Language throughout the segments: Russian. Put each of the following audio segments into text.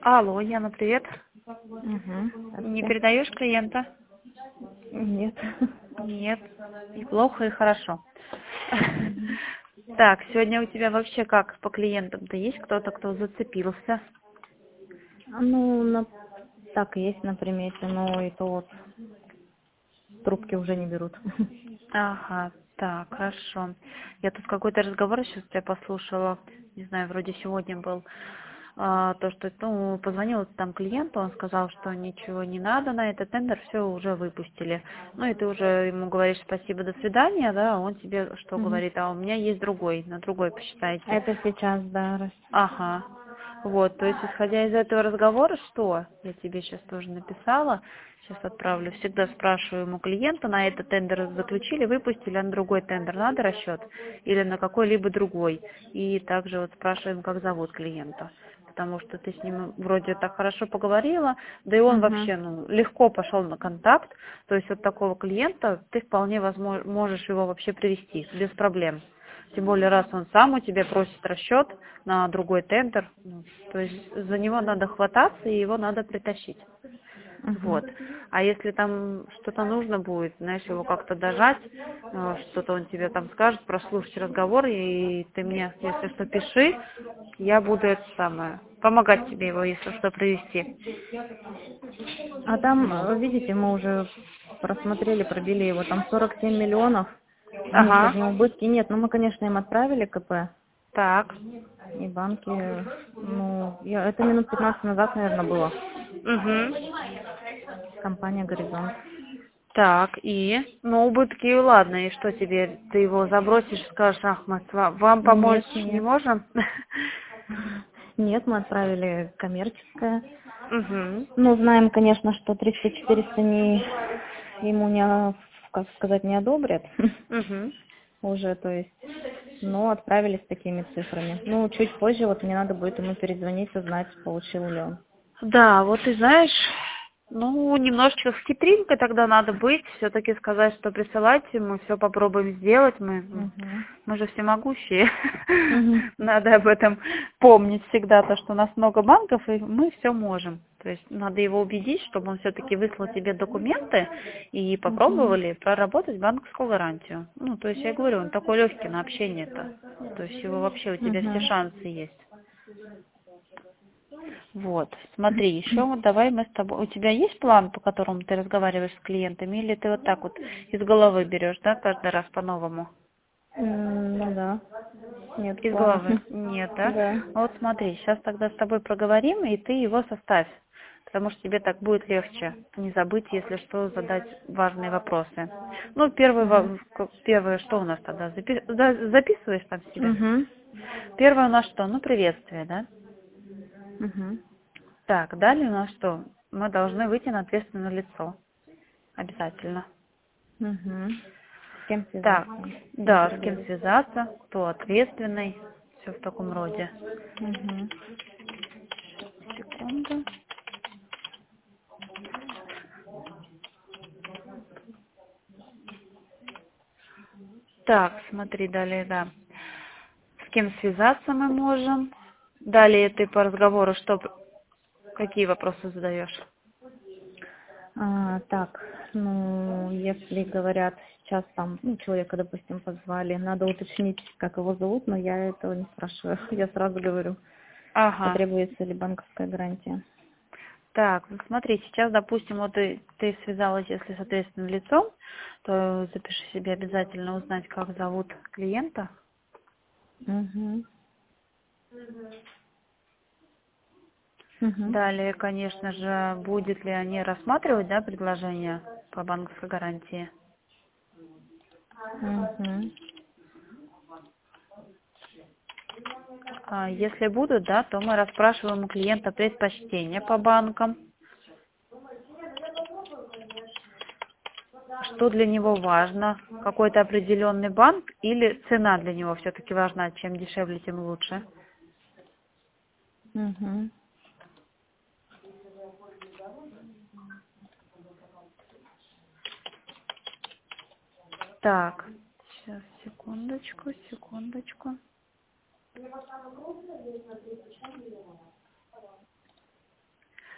Алло, Яна, привет. Не Здравствуйте. передаешь клиента? Нет. Нет. И плохо, и хорошо. Мгм. Так, сегодня у тебя вообще как по клиентам-то есть кто-то, кто зацепился? Ну, так и есть на примете, но и то вот трубки уже не берут. Ага, так, хорошо. Я тут какой-то разговор сейчас тебя послушала, не знаю, вроде сегодня был, то, что, ну, позвонил там клиенту, он сказал, что ничего не надо на этот тендер, все уже выпустили. Ну, и ты уже ему говоришь спасибо, до свидания, да, а он тебе что Мгм. говорит, а у меня есть другой, на другой посчитайте. Это сейчас, да, Ага. Вот, то есть, исходя из этого разговора, что я тебе сейчас тоже написала, сейчас отправлю, всегда спрашиваю ему клиента, на этот тендер заключили, выпустили, а на другой тендер надо расчет или на какой-либо другой. И также вот спрашиваем, как зовут клиента. Потому что ты с ним вроде так хорошо поговорила, да и он Угу. вообще, ну, легко пошел на контакт. То есть вот такого клиента ты вполне можешь его вообще привести без проблем. Тем более, раз он сам у тебя просит расчет на другой тендер, ну, то есть за него надо хвататься и его надо притащить. Угу. Вот. А если там что-то нужно будет, знаешь, его как-то дожать, что-то он тебе там скажет, прослушать разговор, и ты мне, если что, пиши, я буду это самое, помогать тебе его, если что, привести. А там, Вот. видите, мы уже просмотрели, пробили его, там 47 миллионов, у них Ага. одни убытки нет. Ну, мы, конечно, им отправили КП, Так. и банки, ну, это минут 15 назад, наверное, было, Угу. компания «Горизонт». Так, и? Ну, убытки, ладно, и что теперь? Ты его забросишь, скажешь, ах, мы вам помочь Нет, не нет. можем? Нет, мы отправили коммерческое. Угу. Ну, знаем, конечно, что 300-400 ему не, как сказать, не одобрят Угу. уже, то есть, но отправили с такими цифрами. Ну, чуть позже вот мне надо будет ему перезвонить, узнать, получил ли он. Да, вот ты знаешь, ну, немножечко с хитринкой тогда надо быть, все-таки сказать, что присылайте, мы все попробуем сделать, Угу. мы же всемогущие. Угу. Надо об этом помнить всегда, то, что у нас много банков, и мы все можем. То есть надо его убедить, чтобы он все-таки выслал тебе документы и Угу. попробовали проработать банковскую гарантию. Ну, то есть я говорю, он такой легкий на общение-то. То есть его вообще у тебя все Угу. шансы есть. Вот, смотри, еще вот давай мы с тобой... У тебя есть план, по которому ты разговариваешь с клиентами, или ты вот так вот из головы берешь, да, каждый раз по-новому? Ну да, нет Из плана. головы? Нет, да? Да. Ну вот смотри, сейчас тогда с тобой проговорим, и ты его составь, потому что тебе так будет легче не забыть, если что, задать важные вопросы. Ну, Угу. первое, что у нас тогда? Записываешь там себе? Угу. Первое у нас что? Ну, приветствие, да? Угу. Так, далее у нас что? Мы должны выйти на ответственное лицо. Обязательно. Угу. С кем Так, связаться? С кем да, с кем переговорить? связаться, кто ответственный, все в таком роде. Угу. Секунду. Так, смотри, далее, да. С кем связаться мы можем. Далее ты по разговору какие вопросы задаешь? Так, ну, если говорят, сейчас там, ну, человека, допустим, позвали, надо уточнить, как его зовут, но я этого не спрашиваю. Я сразу говорю, Ага. потребуется ли банковская гарантия. Так, ну смотри, сейчас, допустим, вот ты связалась, если с ответственным лицом, то запиши себе обязательно узнать, как зовут клиента. Угу. Угу. Далее, конечно же, будет ли они рассматривать, да, предложение по банковской гарантии. Угу. Если будут, да, то мы расспрашиваем у клиента предпочтения по банкам, что для него важно, какой-то определенный банк или цена для него все-таки важна, чем дешевле, тем лучше. Угу. Так, сейчас, секундочку, секундочку.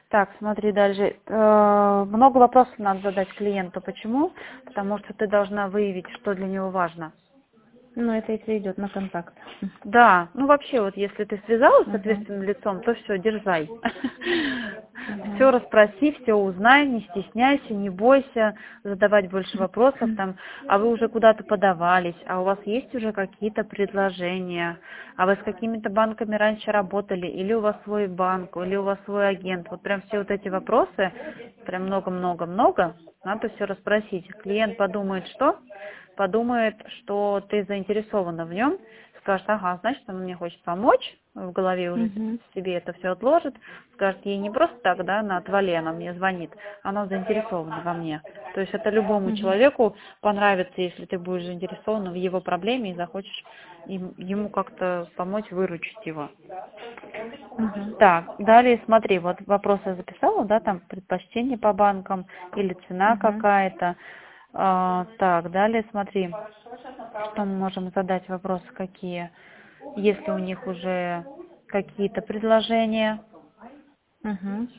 Так, смотри дальше. Много вопросов надо задать клиенту. Почему? Потому что ты должна выявить, что для него важно. Ну, это если идет на контакт. Да, ну вообще вот если ты связалась с Мгм. ответственным лицом, то все, дерзай. Все Мгм. расспроси, все узнай, не стесняйся, не бойся задавать больше вопросов там, а вы уже куда-то подавались, а у вас есть уже какие-то предложения, а вы с какими-то банками раньше работали, или у вас свой банк, или у вас свой агент. Вот прям все вот эти вопросы, прям много-много-много, надо все расспросить. Клиент подумает, что? Подумает, что ты заинтересована в нем, скажет, ага, значит, он мне хочет помочь, в голове уже Мгм. себе это все отложит, скажет, ей не просто так, да, на отвале она мне звонит, она заинтересована во мне. То есть это любому Мгм. человеку понравится, если ты будешь заинтересована в его проблеме и захочешь ему как-то помочь выручить его. Мгм. Так, далее смотри, вот вопрос я записала, да, там предпочтение по банкам или цена Мгм. какая-то. Так, далее смотри, что мы можем задать, вопросы какие. Если у них уже какие-то предложения, Мгм.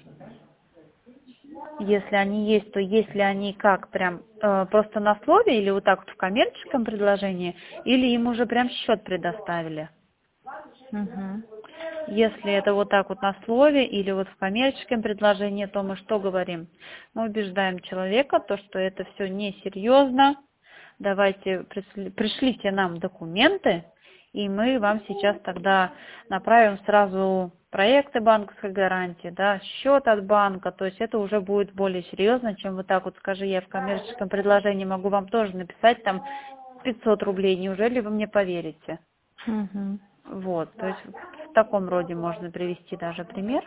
если они есть, то есть ли они как прям просто на слове или вот так вот в коммерческом предложении, или им уже прям счет предоставили. Мгм. Если это вот так вот на слове или вот в коммерческом предложении, то мы что говорим? Мы убеждаем человека, то, что это все несерьезно. Давайте пришлите нам документы, и мы вам сейчас тогда направим сразу проекты банковской гарантии, да, счет от банка, то есть это уже будет более серьезно, чем вот так вот, скажи, я в коммерческом предложении могу вам тоже написать там 500 рублей, неужели вы мне поверите? Мгм. Вот, то есть в таком роде можно привести даже пример.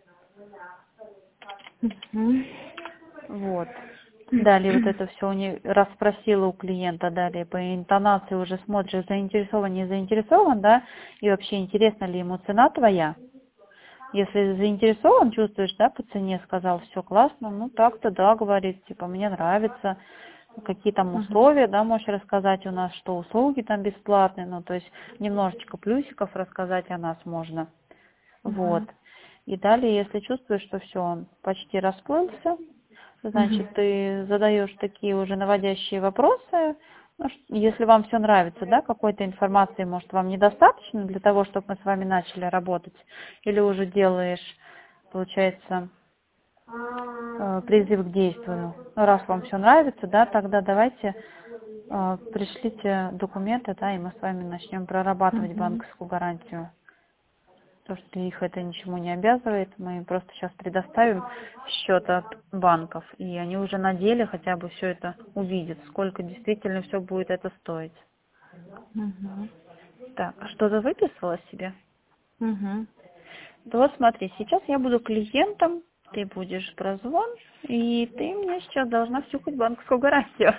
Мгм. Вот. Далее вот это все расспросила у клиента, далее по интонации уже смотришь, заинтересован, не заинтересован, да, и вообще интересна ли ему цена твоя. Если заинтересован, чувствуешь, да, по цене сказал, все классно, ну так-то да, говорит, типа, мне нравится, какие там Мгм. условия, да, можешь рассказать у нас, что услуги там бесплатные, ну, то есть немножечко плюсиков рассказать о нас можно. Вот. Мгм. И далее, если чувствуешь, что все, он почти расплылся, Мгм. значит, ты задаешь такие уже наводящие вопросы. Ну, если вам все нравится, да, какой-то информации, может, вам недостаточно для того, чтобы мы с вами начали работать, или уже делаешь, получается, призыв к действию. Ну, раз вам все нравится, да, тогда давайте пришлите документы, да, и мы с вами начнем прорабатывать Мгм. банковскую гарантию. То, что их это ничему не обязывает, мы просто сейчас предоставим счет от банков, и они уже на деле хотя бы все это увидят, сколько действительно все будет это стоить. Мгм. Так, а что-то выписала себе? Мгм. Да вот смотри, сейчас я буду клиентом, ты будешь прозвон, и ты мне сейчас должна всюхать банковскую гарантию.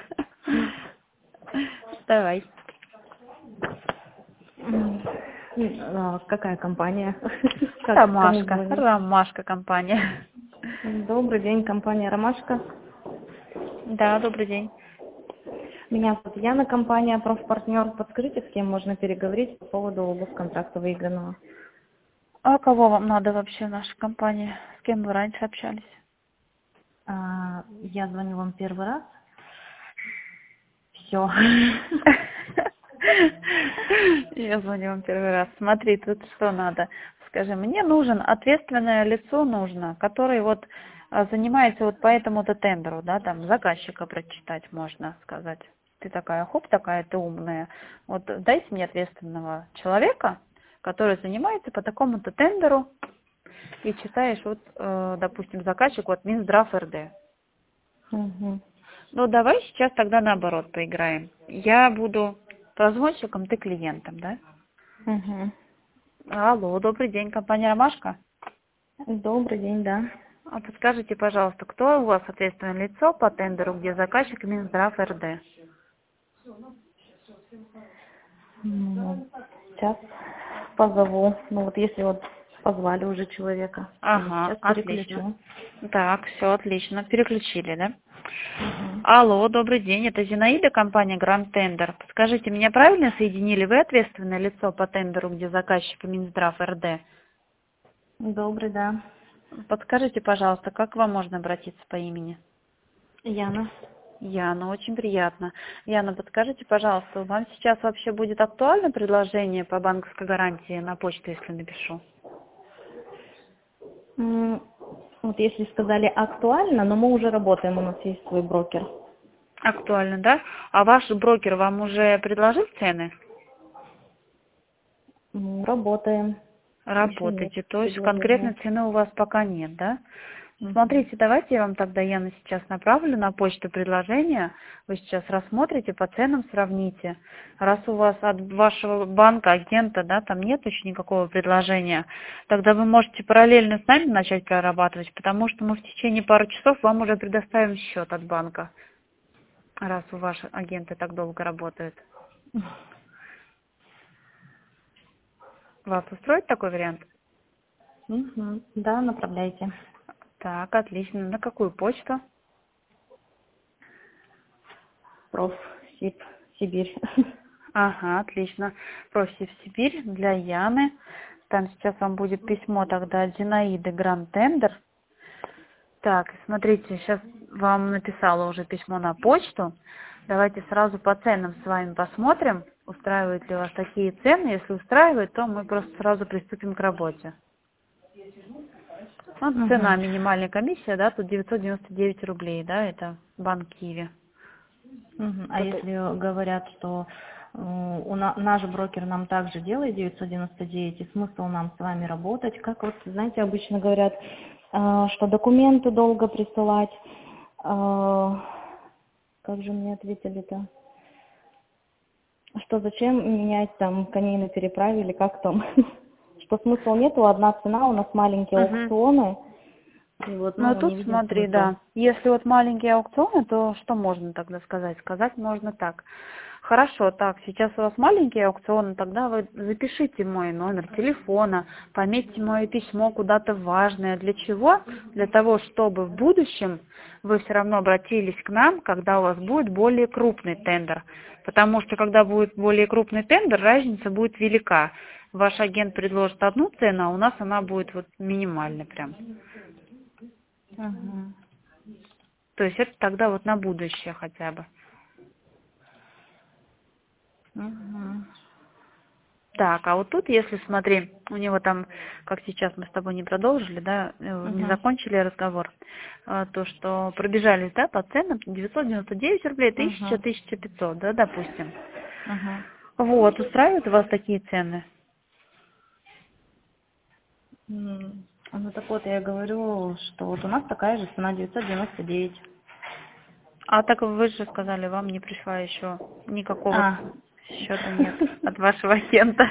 Давай. Какая компания? Как кому Ромашка, звонить? Ромашка компания. Добрый день, компания «Ромашка». Да, добрый день. Меня зовут Яна, компания «Профпартнер». Подскажите, с кем можно переговорить по поводу госконтракта выигранного? А кого вам надо вообще в нашей компании? С кем вы раньше общались? Я звоню вам первый раз. Все. Я звоню вам первый раз. Смотри, тут что надо? Скажи, мне нужен ответственное лицо нужно, который вот занимается вот по этому-то тендеру, да, там заказчика прочитать можно сказать. Ты такая, хоп, такая ты умная. Вот дайте мне ответственного человека, который занимается по такому-то тендеру и читаешь вот, допустим, заказчик вот Минздрав РД. Мгм. Ну, давай сейчас тогда наоборот поиграем. Я буду прозвонщиком, ты клиентом, да? Мгм. Алло, добрый день, компания «Ромашка». Добрый день, да. А подскажите, пожалуйста, кто у вас ответственное лицо по тендеру, где заказчик Минздрав РД? Сейчас позову. Ну вот если вот позвали уже человека, то я Ага, сейчас отлично. переключу. Так, все отлично. Переключили, да? Мгм. Алло, добрый день, это Зинаида, компания Гранд Тендер. Подскажите, меня правильно соединили? Вы ответственное лицо по тендеру, где заказчик Минздрав РД? Добрый, да. Подскажите, пожалуйста, как к вам можно обратиться по имени? Яна. Яна, очень приятно. Яна, подскажите, пожалуйста, вам сейчас вообще будет актуально предложение по банковской гарантии на почту, если напишу? Вот если сказали актуально, но мы уже работаем, у нас есть свой брокер. Актуально, да? А ваш брокер вам уже предложил цены? Работаем. Еще нет Работаете, то есть конкретной предложения. цены у вас пока нет, да? Мгм. Смотрите, давайте я вам тогда, Яна, сейчас направлю на почту предложение. Вы сейчас рассмотрите, по ценам сравните. Раз у вас от вашего банка, агента, да, там нет еще никакого предложения, тогда вы можете параллельно с нами начать прорабатывать, потому что мы в течение пары часов вам уже предоставим счет от банка, раз у ваши агенты так долго работают. Вас устроит такой вариант? Да, направляйте. Так, отлично. На какую почту? Проф. СИП. Сибирь. Ага, отлично. Просите в Сибирь для Яны. Там сейчас вам будет письмо тогда от Зинаиды Гранд Тендер. Так, смотрите, сейчас вам написала уже письмо на почту. Давайте сразу по ценам с вами посмотрим, устраивают ли вас такие цены. Если устраивает, то мы просто сразу приступим к работе. Вот цена, Мгм. минимальная комиссия, да, тут 999 рублей, да, это банк Киви. А если говорят, что наш брокер нам также делает 999, и смысл нам с вами работать, как вот, знаете, обычно говорят, что документы долго присылать, как же мне ответили-то, что зачем менять там коней на переправе или как там, что смысла нету, одна цена, у нас маленькие Угу. аукционы, и вот, Ну, не тут видим смотри, смысла. да. Если вот маленькие аукционы, то что можно тогда сказать? Сказать можно так. Хорошо, так, сейчас у вас маленькие аукционы, тогда вы запишите мой номер телефона, пометьте мое письмо куда-то важное. Для чего? Для того, чтобы в будущем вы все равно обратились к нам, когда у вас будет более крупный тендер. Потому что когда будет более крупный тендер, разница будет велика. Ваш агент предложит одну цену, а у нас она будет вот минимальной прям. Мгм. То есть это тогда вот на будущее хотя бы. Мгм. Так, а вот тут, если смотри, у него там, как сейчас мы с тобой не продолжили, да, не Мгм. закончили разговор, то, что пробежались, да, по ценам 999 рублей, 1000, Мгм. 1500, да, допустим. Мгм. Вот, устраивают вас такие цены? Ну так вот, я говорю, что вот у нас такая же цена 999. А так вы же сказали, вам не пришла еще никакого А. счета нет от вашего агента.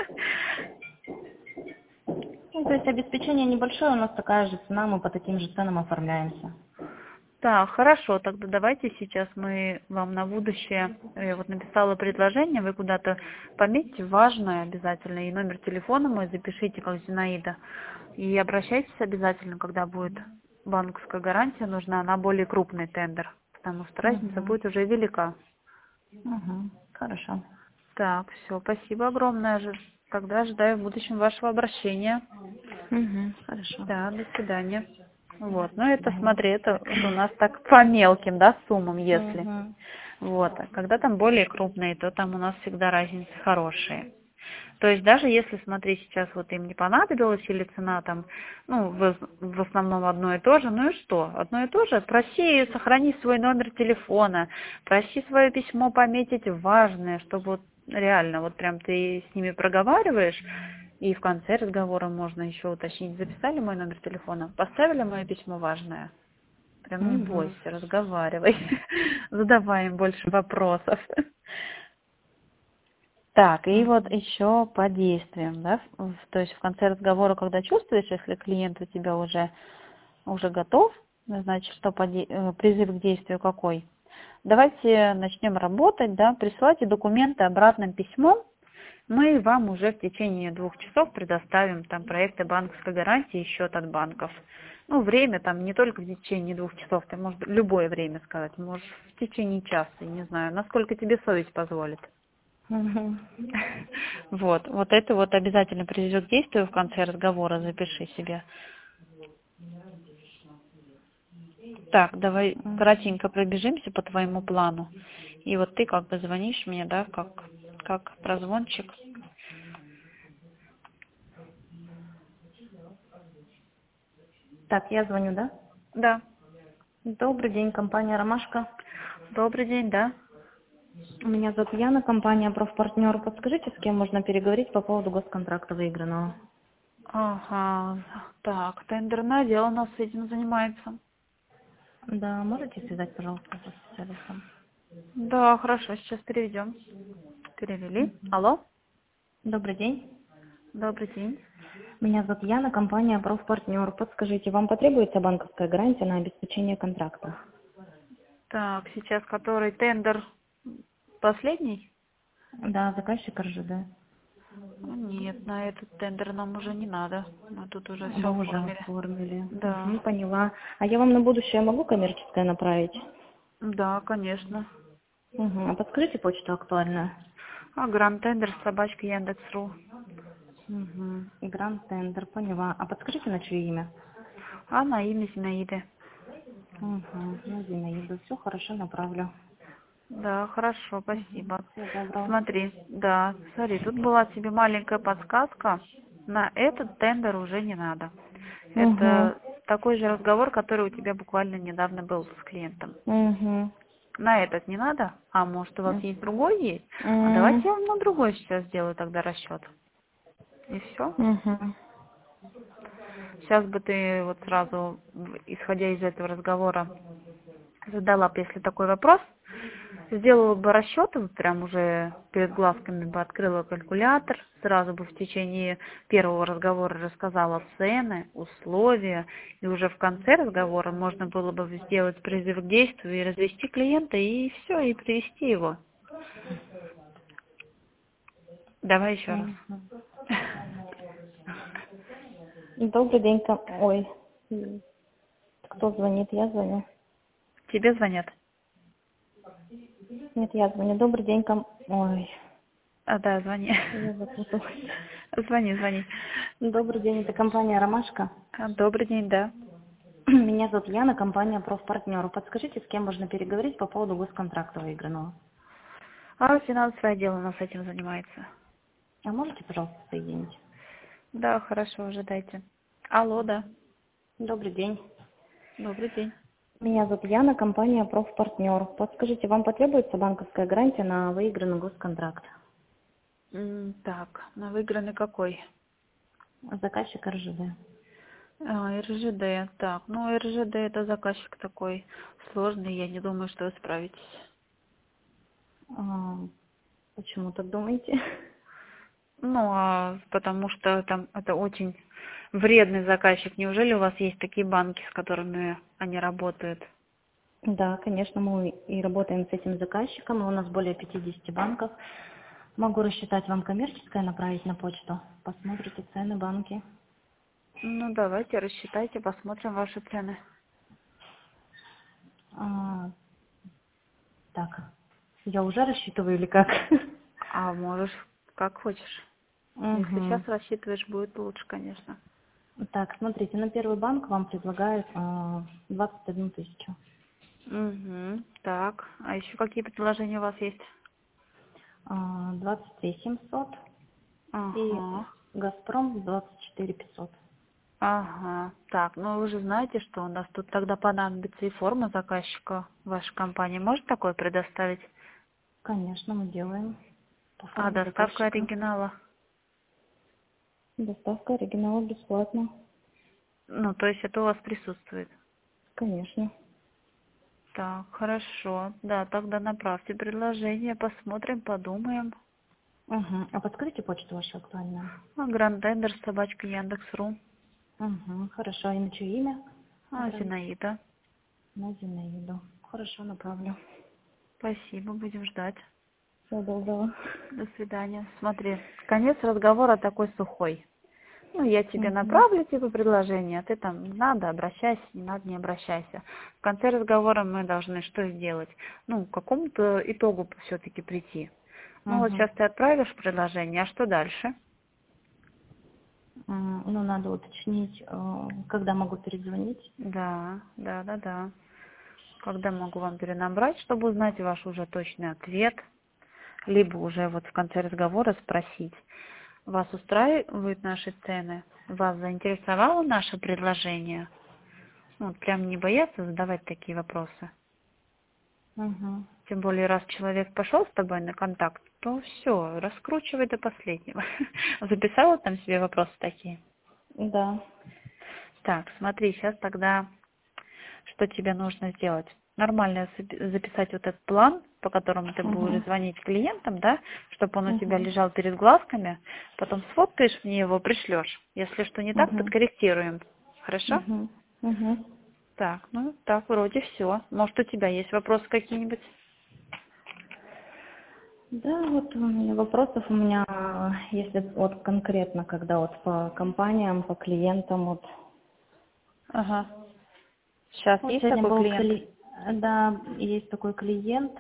Ну, то есть обеспечение небольшое, у нас такая же цена, мы по таким же ценам оформляемся. Так, хорошо, тогда давайте сейчас мы вам на будущее, я вот написала предложение, вы куда-то пометьте важное обязательно, и номер телефона мой запишите, как Зинаида, и обращайтесь обязательно, когда будет банковская гарантия нужна на более крупный тендер, потому что разница Угу. будет уже велика. Угу. Хорошо. Так, все, спасибо огромное же. Тогда ожидаю в будущем вашего обращения. Угу. Хорошо. Да, до свидания. Вот, ну это, Мгм. смотри, это вот у нас так по мелким, да, суммам, если. Угу. Вот, а когда там более крупные, то там у нас всегда разницы хорошие. То есть даже если, смотри, сейчас вот им не понадобилось или цена там, ну, в основном одно и то же, ну и что? Одно и то же. Проси, сохрани свой номер телефона, проси свое письмо пометить важное, чтобы вот реально вот прям ты с ними проговариваешь, и в конце разговора можно еще уточнить, записали мой номер телефона, поставили мое письмо важное. Прям не бойся, Угу. разговаривай, задавай им больше вопросов. Так, и вот Угу. еще по действиям, да, то есть в конце разговора, когда чувствуешь, если клиент у тебя уже готов, значит, что призыв к действию какой? Давайте начнем работать, да, присылайте документы обратным письмом, мы вам уже в течение 2 часов предоставим там проекты банковской гарантии и счет от банков. Ну, время там не только в течение 2 часов, ты можешь любое время сказать, можешь в течение часа, я не знаю, насколько тебе совесть позволит. Угу. Вот это вот обязательно приведет к действию в конце разговора, запиши себе. Так, давай кратенько пробежимся по твоему плану. И вот ты как бы звонишь мне, да, как прозвончик. Так, я звоню, да? Да. Добрый день, компания «Ромашка». Добрый день, да. Меня зовут Яна, компания «Профпартнер». Подскажите, с кем можно переговорить по поводу госконтракта выигранного? Ага. Так, тендерное дело у нас с этим занимается. Да, можете связать, пожалуйста, со специалистом? Да, хорошо, сейчас переведем. Перевели. Алло. Добрый день. Добрый день. Меня зовут Яна, компания «Профпартнер». Подскажите, вам потребуется банковская гарантия на обеспечение контракта? Так, сейчас который тендер последний? Да, заказчик РЖД. Нет, на этот тендер нам уже не надо. Мы тут уже все Вы уже оформили. оформили. Да. Поняла. А я вам на будущее могу коммерческое направить? Да, конечно. А подскажите почту актуальную. А Гранд Тендер собачка Яндекс.ру. Гранд Тендер, поняла. А подскажите, на чье имя? А на имя Зинаиды. На Зинаиду. Все хорошо, направлю. Да, хорошо, спасибо. Всего доброго. Смотри, да, смотри, тут была тебе маленькая подсказка. На этот тендер уже не надо. Угу. Это такой же разговор, который у тебя буквально недавно был с клиентом. Угу. На этот не надо? А может у вас есть другой есть? А давайте я вам на другой сейчас сделаю тогда расчет. И все. Сейчас бы ты вот сразу, исходя из этого разговора, задала бы, если такой вопрос, сделала бы расчеты, вот прям уже перед глазками бы открыла калькулятор, сразу бы в течение первого разговора рассказала цены, условия, и уже в конце разговора можно было бы сделать призыв к действию и развести клиента, и все, и привести его. Давай еще раз. Добрый день. Ой, кто звонит? Я звоню. Тебе звонят? Нет, я звоню. Добрый день. Ой, А, да, звони. я запуталась. Звони. Добрый день, это компания «Ромашка». Добрый день, да. Меня зовут Яна, компания «Профпартнер». Подскажите, с кем можно переговорить по поводу госконтракта выигранного? А финансовое отдел у нас этим занимается. А можете, пожалуйста, соединить? Да, хорошо, ожидайте. Алло, да. Добрый день. Добрый день. Меня зовут Яна, компания «Профпартнер». Подскажите, вам потребуется банковская гарантия на выигранный госконтракт? Так, на выигранный какой? Заказчик РЖД. РЖД. Так, ну РЖД это заказчик такой сложный, я не думаю, что вы справитесь. Почему так думаете? Ну, потому что там это очень вредный заказчик. Неужели у вас есть такие банки, с которыми они работают? Да, конечно, мы и работаем с этим заказчиком, у нас более 50 банков. Могу рассчитать вам коммерческое, направить на почту. Посмотрите цены банки. Ну, давайте, рассчитайте, посмотрим ваши цены. Так, я уже рассчитываю или как? А можешь, как хочешь. Если сейчас рассчитываешь, будет лучше, конечно. Так, смотрите, на первый банк вам предлагают 21 тысячу. Так, а еще какие предложения у вас есть? 23 700 и Ага. Газпром 24 500. Ага. Так, ну вы же знаете, что у нас тут тогда понадобится и форма заказчика вашей компании. Может такое предоставить? Конечно, мы делаем. По А форме доставка заказчика. оригинала? Доставка оригинала бесплатно. Ну, то есть это у вас присутствует? Конечно. Так, хорошо. Да, тогда направьте предложение, посмотрим, подумаем. А подскажите почту вашу актуальную? Гранд Тендер, собачка Яндекс.ру. Хорошо. И на чье имя? Зинаида. На Зинаиду. Хорошо, направлю. Спасибо, будем ждать. Всего доброго. До свидания. Смотри, конец разговора такой сухой. Ну, я тебе направлю, типа, предложение, а ты там не надо, обращайся, не надо, не обращайся. В конце разговора мы должны что сделать? Ну, к какому-то итогу все-таки прийти. Ну, вот сейчас ты отправишь предложение, а что дальше? Ну, надо уточнить, когда могу перезвонить. Да, да, да, да. Когда могу вам перенабрать, чтобы узнать ваш уже точный ответ, либо уже вот в конце разговора спросить, вас устраивают наши цены? Вас заинтересовало наше предложение? Ну, вот прям не бояться задавать такие вопросы. Угу. Тем более, раз человек пошел с тобой на контакт, то все, раскручивай до последнего. Записала там себе вопросы такие? Да. Так, смотри, сейчас тогда, что тебе нужно сделать? Нормально записать вот этот план, по которому ты будешь Угу. звонить клиентам, да, чтобы он у тебя Угу. лежал перед глазками, потом сфоткаешь мне его, пришлешь. Если что не так, Угу. подкорректируем. Хорошо? Угу. Угу. Так, ну так, вроде все. Может, у тебя есть вопросы какие-нибудь? Да, вот у меня вопросов у меня, если вот конкретно, когда вот по компаниям, по клиентам, вот. Ага. Сейчас Вот есть сегодня такой был, клиент? да, есть такой клиент,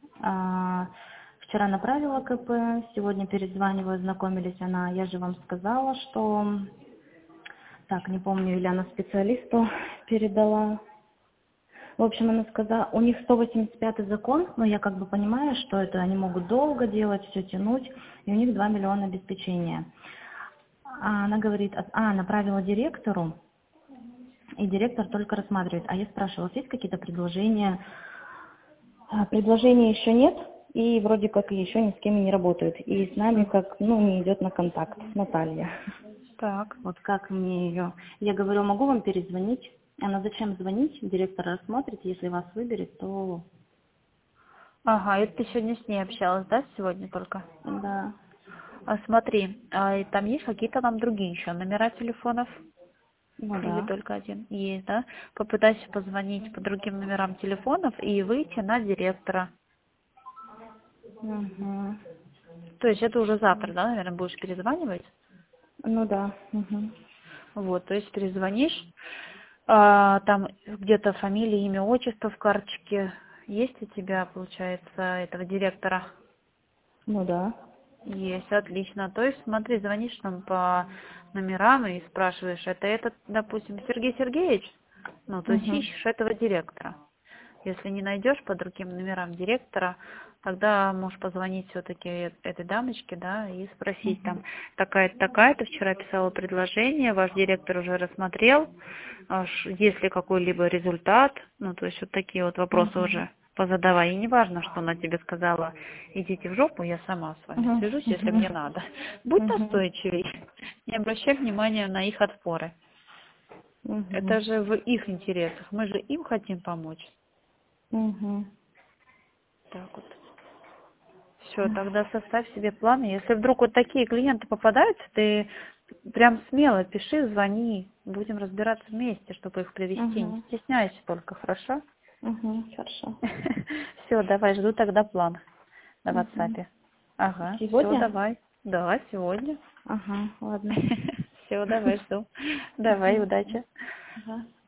вчера направила КП, сегодня перезваниваю, знакомились она, я же вам сказала, что, так, не помню, или она специалисту передала. В общем, она сказала, у них 185 закон, но я как бы понимаю, что это они могут долго делать, все тянуть, и у них 2 миллиона обеспечения. А она говорит, направила директору, и директор только рассматривает. А я спрашивала, есть какие-то предложения? Предложений еще нет, и вроде как еще ни с кем не работают. И с нами как, не идет на контакт, Наталья. Так. Вот как мне ее... Я говорю, могу вам перезвонить? Она, зачем звонить? Директор рассмотрит, если вас выберет, то Ага, это ты сегодня с ней общалась, да, сегодня только? да. А смотри, и там есть какие-то там другие еще номера телефонов? Ну Или да. только один? Есть, да? Попытайся позвонить по другим номерам телефонов и выйти на директора. Угу. То есть это уже завтра, да, наверное, будешь перезванивать? Ну да. Угу. Вот, то есть перезвонишь, там где-то фамилия, имя, отчество в карточке есть у тебя, получается, этого директора? Ну да. Есть, отлично. То есть, смотри, звонишь там по номерам и спрашиваешь, это этот, допустим, Сергей Сергеевич? Ну, то есть Угу. ищешь этого директора. Если не найдешь по другим номерам директора, тогда можешь позвонить все-таки этой дамочке, да, и спросить Угу. там, такая-то, такая-то, вчера писала предложение, ваш директор уже рассмотрел, есть ли какой-либо результат, ну, то есть вот такие вот вопросы Угу. уже позадавай. И не важно, что она тебе сказала, идите в жопу, я сама с вами Угу. свяжусь, если мне надо. Будь Угу. настойчивей, не обращай внимания на их отпоры. Угу. Это же в их интересах, мы же им хотим помочь. Угу. Так вот. Все, тогда составь себе планы. Если вдруг вот такие клиенты попадаются, ты прям смело пиши, звони. Будем разбираться вместе, чтобы их привести. Не Угу. стесняйся только, хорошо? Угу. Хорошо. Все, давай, жду тогда план на Угу. WhatsApp. Ага, все, Сегодня? давай. Да, сегодня. Ага, ладно. Все, давай, жду. Давай, Ага. удачи. Ага.